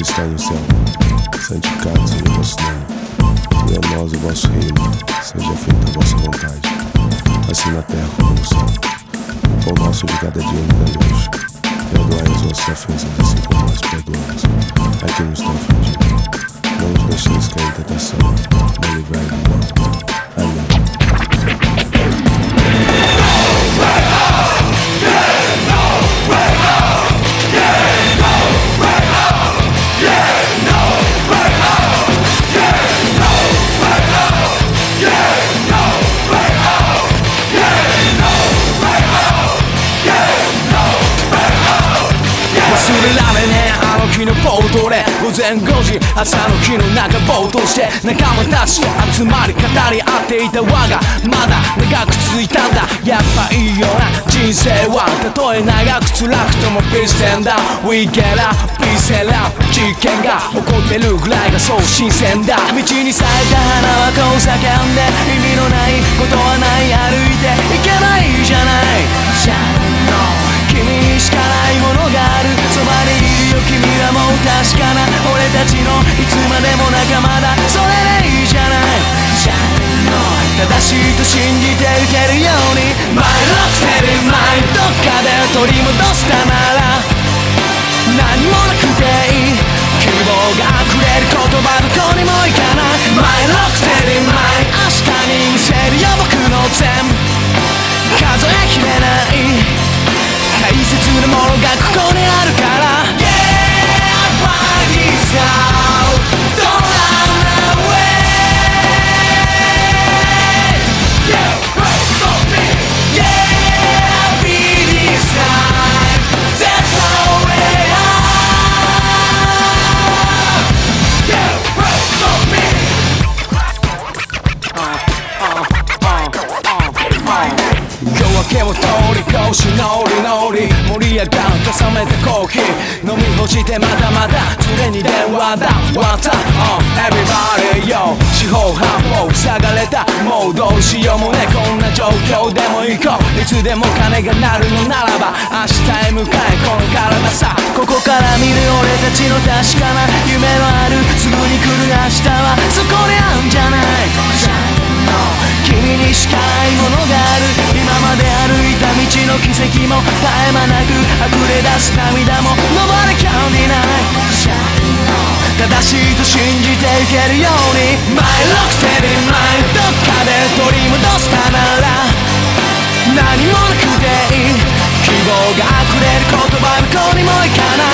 está no céu, santificado seja o vosso nome. Venha a nós o vosso reino, seja feita a vossa vontade, assim na terra como no céu. O pão nosso de cada dia nos dai hoje. Perdoai as vossas ofensas, assim como nós perdoamos a quem nos tem ofendido. Não nos deixeis cair em tentação, mas livrai do mal. Amém. 忘れられねえあの日の冒頭で午前5時朝の日の中暴動して仲間たちと集まり語り合っていた輪がまだ長く続いたんだ。やっぱいいよな人生はたとえ長く辛くともピステンだ We get up, peace and love 事件が起こってるぐらいがそう新鮮だ。道に咲いた花はこう叫んで意味のないことはない歩いていけばいいじゃない君にしかないものがあるそばにいるよ君らも確かな俺たちのいつまでも仲間だそれでいいじゃない正しいと信じていけるように My love steady mind どっかで取り戻すたなら何もなくていい希望が溢れる言葉どこにも行かない My love steady mind 明日に見せるよ僕の全数えきれない大切なものがここにあるから Yeah, find this out Don't run away Yeah, pray for me Yeah, be this time That's no way out Yeah, pray for me夜明けも通り越しノリノリ盛り上がった冷めたコーヒー飲み干してまだまだ連れに電話だ What's up? Everybody yo 四方八方塞がれたもうどうしようもねこんな状況でも行こういつでも鐘が鳴るのならば明日へ向かえこの体さここから見る俺たちの確かな夢のあるすぐに来る明日はそこにあんじゃない君にしかないものがある今まで歩いた道の奇跡も絶え間なく溢れ出す涙もNobody can deny正しいと信じていけるように My look steady mind どっかで取り戻すたなら何もなくていい希望が溢れる言葉どこにも行かない